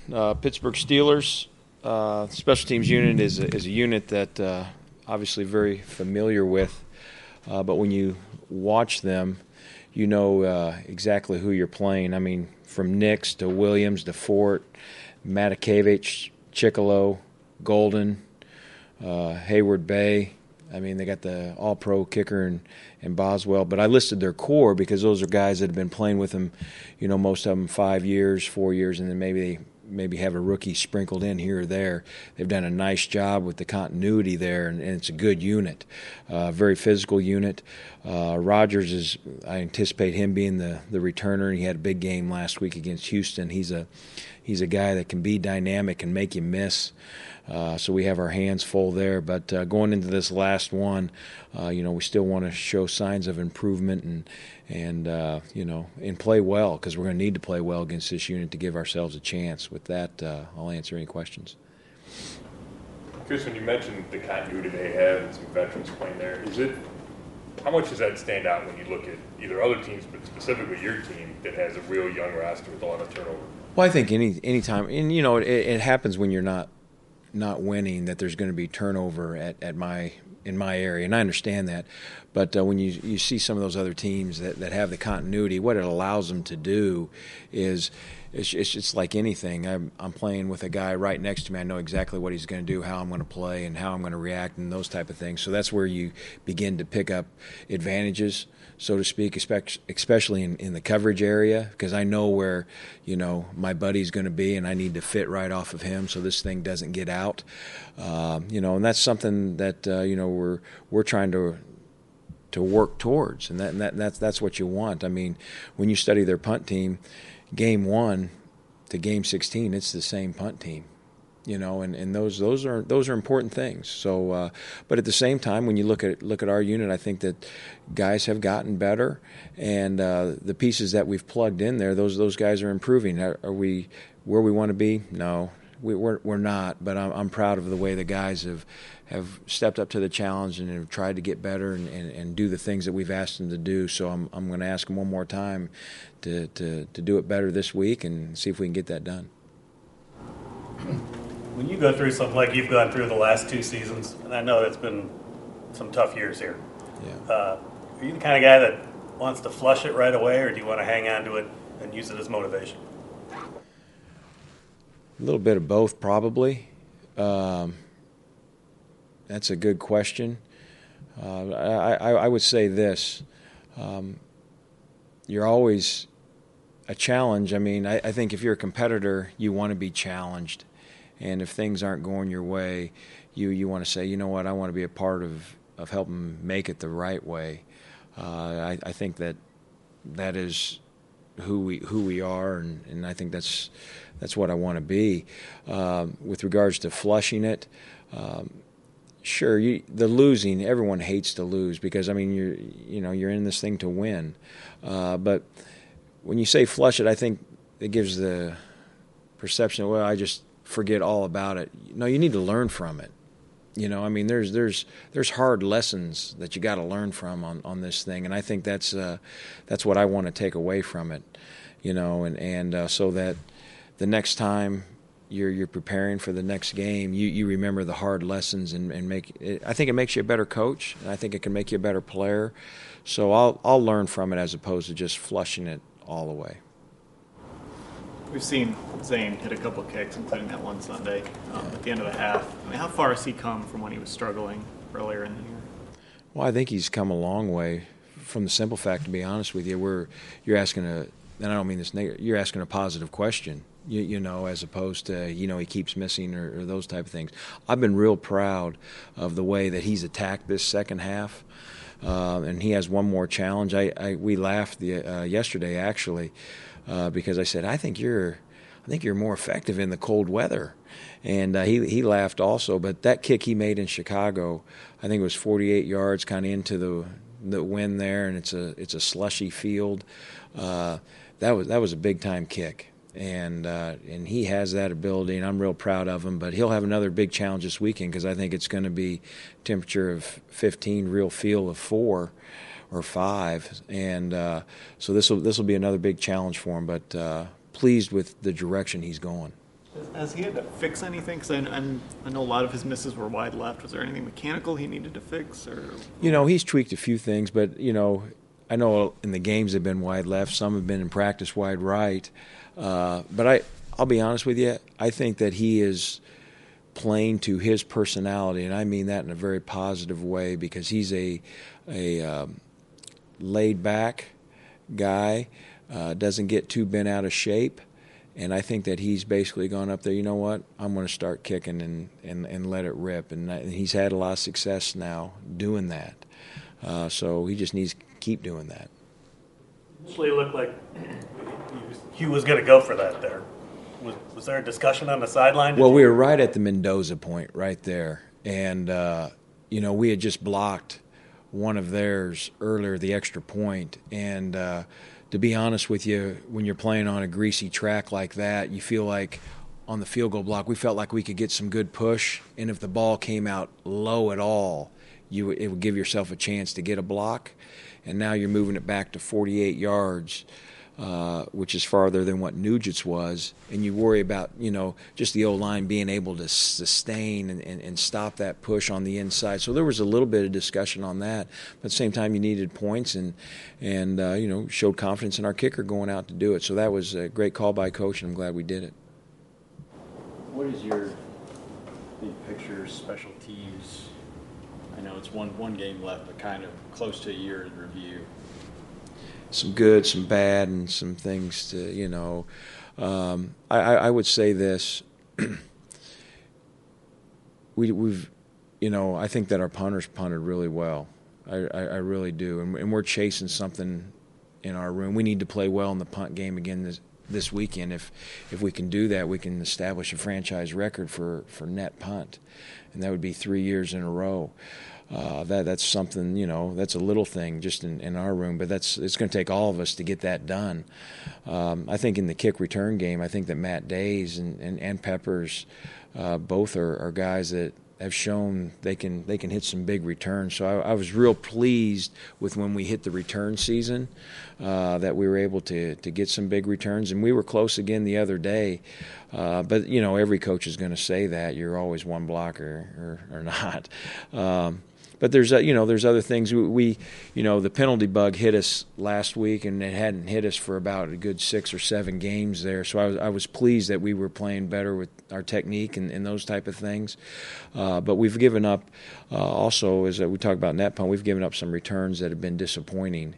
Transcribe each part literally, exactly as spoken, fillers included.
Uh, Pittsburgh Steelers uh, special teams unit is a, is a unit that uh, obviously very familiar with, uh, but when you watch them, you know uh, exactly who you're playing. I mean, from Nix to Williams to Fort, Matakevich, Chicolo, Golden, uh, Hayward Bay. I mean, they got the all-pro kicker and, and Boswell. But I listed their core because those are guys that have been playing with them, you know, most of them five years, four years, and then maybe they maybe have a rookie sprinkled in here or there. They've done a nice job with the continuity there, and, and it's a good unit, uh, very physical unit. Uh, Rogers is, I anticipate him being the, the returner. He had a big game last week against Houston. He's a he's a guy that can be dynamic and make you miss. Uh, so we have our hands full there. But uh, going into this last one, uh, you know, we still want to show signs of improvement and and uh, you know and play well, because we're going to need to play well against this unit to give ourselves a chance. With that, uh, I'll answer any questions. Chris, when you mentioned the continuity they have and some veterans playing there, is it how much does that stand out when you look at either other teams, but specifically your team that has a real young roster with a lot of turnover? Well, I think any any time, and you know, it, it happens when you're not. not winning, that there's going to be turnover at, at my in my area, and I understand that. But uh, when you you see some of those other teams that, that have the continuity, what it allows them to do is it's, it's just like anything. I'm, I'm playing with a guy right next to me. I know exactly what he's going to do, how I'm going to play, and how I'm going to react, and those type of things. So that's where you begin to pick up advantages, so to speak, especially in, in the coverage area, because I know where, you know, my buddy's going to be, and I need to fit right off of him so this thing doesn't get out. Uh, you know, and that's something that uh, you know we're we're trying to to work towards, and that, and that that's that's what you want. I mean, when you study their punt team, game one to game sixteen, it's the same punt team. You know, and, and those those are those are important things. So, uh, but at the same time, when you look at look at our unit, I think that guys have gotten better, and uh, the pieces that we've plugged in there, those those guys are improving. Are, are we where we want to be? No, we, we're we're not. But I'm, I'm proud of the way the guys have have stepped up to the challenge and have tried to get better and, and, and do the things that we've asked them to do. So I'm I'm going to ask them one more time to, to to do it better this week and see if we can get that done. When you go through something like you've gone through the last two seasons, and I know it's been some tough years here, yeah. uh, are you the kind of guy that wants to flush it right away, or do you want to hang on to it and use it as motivation? A little bit of both, probably. Um, that's a good question. Uh, I, I, I would say this. Um, you're always a challenge. I mean, I, I think if you're a competitor, you want to be challenged. And if things aren't going your way, you, you want to say, you know what, I want to be a part of, of helping make it the right way. Uh, I, I think that that is who we who we are, and, and I think that's that's what I want to be. Um, with regards to flushing it, um, sure, you, the losing, everyone hates to lose because I mean you're you know you're in this thing to win. Uh, but when you say flush it, I think it gives the perception of, well, I just forget all about it. No, you need to learn from it. You know, I mean, there's there's there's hard lessons that you got to learn from on, on this thing, and I think that's uh, that's what I want to take away from it. You know, and and uh, so that the next time you're you're preparing for the next game, you, you remember the hard lessons and, and make it, I think it makes you a better coach, and I think it can make you a better player. So I'll I'll learn from it as opposed to just flushing it all away. We've seen Zane hit a couple of kicks, including that one Sunday um, at the end of the half. I mean, how far has he come from when he was struggling earlier in the year? Well, I think he's come a long way. From the simple fact, to be honest with you, we're you're asking a, and I don't mean this negative, you're asking a positive question. You, you know, as opposed to, you know, he keeps missing or, or those type of things. I've been real proud of the way that he's attacked this second half, uh, and he has one more challenge. I, I we laughed the, uh, yesterday actually. Uh, because I said, I think you're, I think you're more effective in the cold weather, and uh, he he laughed also. But that kick he made in Chicago, I think it was forty-eight yards, kind of into the the wind there, and it's a it's a slushy field. Uh, that was that was a big time kick, and uh, and he has that ability, and I'm real proud of him. But he'll have another big challenge this weekend because I think it's going to be temperature of fifteen, real feel of four. Or five, and uh, so this will this will be another big challenge for him. But uh, pleased with the direction he's going. Has he had to fix anything? Because I, I'm- I know a lot of his misses were wide left. Was there anything mechanical he needed to fix? Or You know, he's tweaked a few things, but, you know, I know in the games they've been wide left. Some have been in practice wide right. Uh, but I, I'll be honest with you, I think that he is playing to his personality, and I mean that in a very positive way, because he's a, a um, laid-back guy, uh, doesn't get too bent out of shape. And I think that he's basically gone up there, you know what, I'm going to start kicking and, and, and let it rip. And, and he's had a lot of success now doing that. Uh, so he just needs to keep doing that. Initially, it looked like Hugh was going to go for that there. Was, was there a discussion on the sideline? Did Well, you- we were right at the Mendoza point right there. And, uh, you know, we had just blocked one of theirs earlier, the extra point. And uh, to be honest with you, when you're playing on a greasy track like that, you feel like on the field goal block, we felt like we could get some good push. And if the ball came out low at all, you it would give yourself a chance to get a block. And now you're moving it back to forty-eight yards, uh, which is farther than what Nugent's was. And you worry about, you know, just the O-line being able to sustain and, and, and stop that push on the inside. So there was a little bit of discussion on that. But at the same time, you needed points and, and uh, you know, showed confidence in our kicker going out to do it. So that was a great call by Coach, and I'm glad we did it. What is your big picture special teams? I know it's one one game left, but kind of close to a year in review. Some good, some bad, and some things to, you know. Um, I, I would say this. we, we've, you know, I think that our punters punted really well. I, I, I really do. And, and we're chasing something in our room. We need to play well in the punt game again this, this weekend. If if we can do that, we can establish a franchise record for, for net punt. And that would be three years in a row. Uh, that that's something, you know, that's a little thing just in, in our room, but that's it's going to take all of us to get that done. Um, I think in the kick return game, I think that Matt Days and, and, and Peppers uh, both are, are guys that have shown they can they can hit some big returns. So I, I was real pleased with when we hit the return season uh, that we were able to to get some big returns, and we were close again the other day. Uh, but you know, every coach is going to say that you're always one blocker or, or not. Um, But there's, uh, you know, there's other things. We, we, you know, the penalty bug hit us last week, and it hadn't hit us for about a good six or seven games there. So I was, I was pleased that we were playing better with our technique and, and those type of things. Uh, but we've given up, uh, also, as we talk about net punt, we've given up some returns that have been disappointing.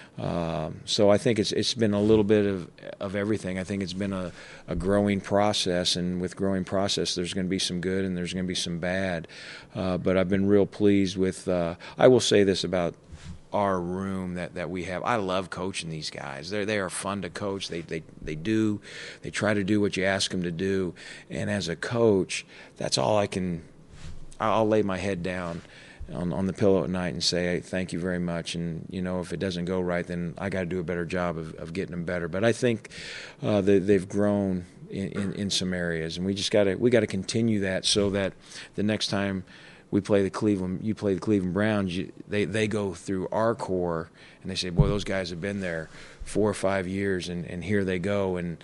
Um, so I think it's it's been a little bit of of everything. I think it's been a, a growing process, and with growing process, there's going to be some good and there's going to be some bad. Uh, but I've been real pleased with. Uh, I will say this about our room that, that we have. I love coaching these guys. They they are fun to coach. They they they do. They try to do what you ask them to do. And as a coach, that's all I can. I'll lay my head down on, on the pillow at night and say, hey, thank you very much. And, you know, if it doesn't go right, then I got to do a better job of, of getting them better. But I think uh, they, they've grown in, in, in some areas, and we just got to we got to continue that so that the next time we play the Cleveland, you play the Cleveland Browns, you, they they go through our core and they say, boy, those guys have been there four or five years, and, and here they go, and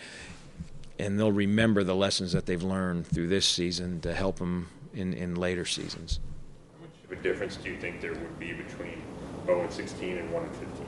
and they'll remember the lessons that they've learned through this season to help them in, in later seasons. What difference do you think there would be between oh and sixteen and one and fifteen?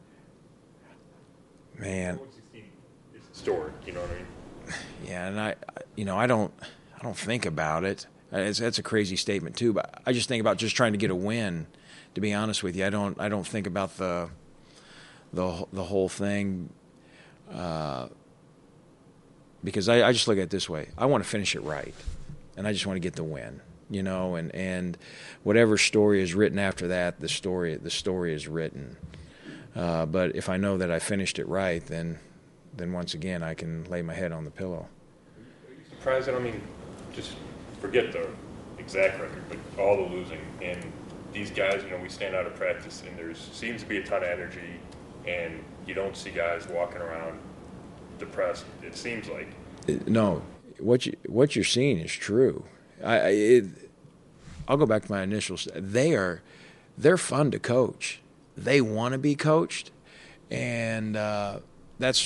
Man, oh and sixteen is historic, you know what I mean? yeah, and I, you know, I don't, I don't think about it. It's, that's a crazy statement too, but I just think about just trying to get a win. To be honest with you, I don't, I don't think about the, the, the whole thing, uh, because I, I just look at it this way: I want to finish it right, and I just want to get the win. You know, and, and whatever story is written after that, the story the story is written. Uh, but if I know that I finished it right, then then once again I can lay my head on the pillow. Are you surprised? I mean, just forget the exact record, but all the losing. And these guys, you know, we stand out of practice, and there seems to be a ton of energy, and you don't see guys walking around depressed. It seems like. No, what you what you're seeing is true. I, it, I'll go back to my initials. They are, they're fun to coach. They want to be coached, and uh, that's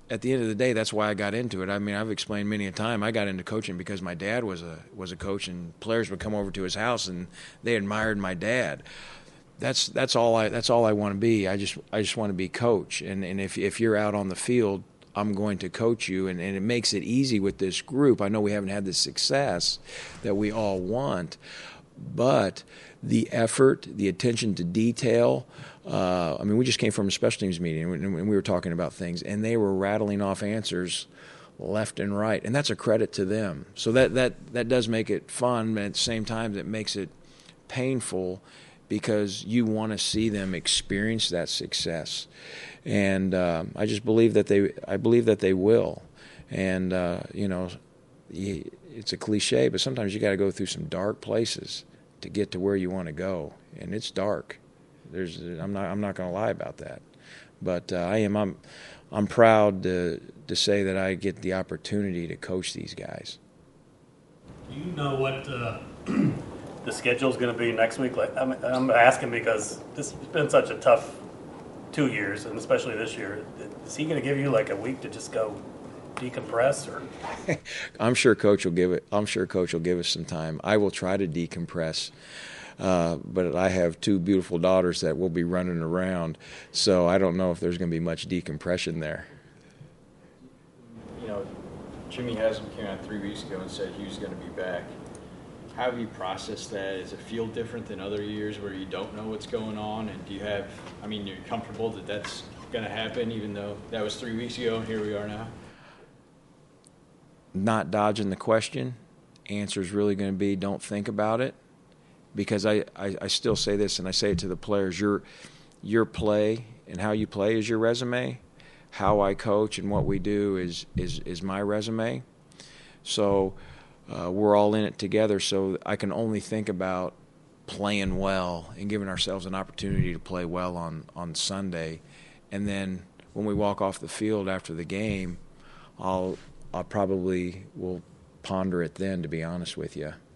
at the end of the day, that's why I got into it. I mean, I've explained many a time I got into coaching because my dad was a was a coach, and players would come over to his house and they admired my dad. That's that's all I that's all I want to be. I just I just want to be coach. And and if if you're out on the field, I'm going to coach you, and, and it makes it easy with this group. I know we haven't had the success that we all want, but the effort, the attention to detail. Uh, I mean, we just came from a special teams meeting, and we were talking about things, and they were rattling off answers left and right, and that's a credit to them. So that that that does make it fun, but at the same time, it makes it painful because you want to see them experience that success, and um, I just believe that they I believe that they will, and uh, you know, it's a cliche, but sometimes you got to go through some dark places to get to where you want to go, and it's dark. There's, I'm not, I'm not going to lie about that, but uh, I am, I'm, I'm proud to to say that I get the opportunity to coach these guys. Do you know what uh, the schedule is going to be next week? Like, I'm, I'm asking because this has been such a tough two years, and especially this year. Is he going to give you like a week to just go decompress, or? I'm sure Coach will give it. I'm sure Coach will give us some time. I will try to decompress. Uh, but I have two beautiful daughters that will be running around, so I don't know if there's going to be much decompression there. You know, Jimmy Haslam came out three weeks ago and said he was going to be back. How have you processed that? Does it feel different than other years where you don't know what's going on? And do you have, I mean, you're comfortable that that's going to happen even though that was three weeks ago and here we are now? Not dodging the question. Answer is really going to be don't think about it. Because I, I, I still say this, and I say it to the players, your your play and how you play is your resume. How I coach and what we do is is, is my resume. So uh, we're all in it together, so I can only think about playing well and giving ourselves an opportunity to play well on, on Sunday. And then when we walk off the field after the game, I'll, I'll probably will ponder it then, to be honest with you.